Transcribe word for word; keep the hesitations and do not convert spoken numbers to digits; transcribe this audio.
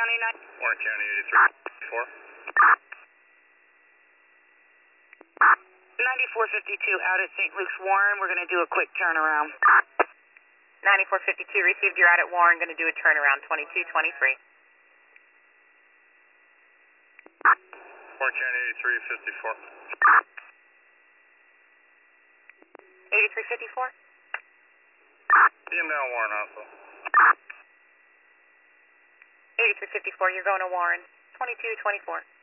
County, Warren County eighty-three fifty-four. ninety-four fifty-two out at Saint Luke's Warren. We're going to do a quick turnaround. ninety-four fifty-two received. You're out at Warren. Going to do a turnaround. twenty-two twenty-three. Warren County eighty-three fifty-four. eighty-three fifty-four. Inbound Warren Hospital. eighty-three fifty-four. You're going to Warren. twenty-two twenty-four.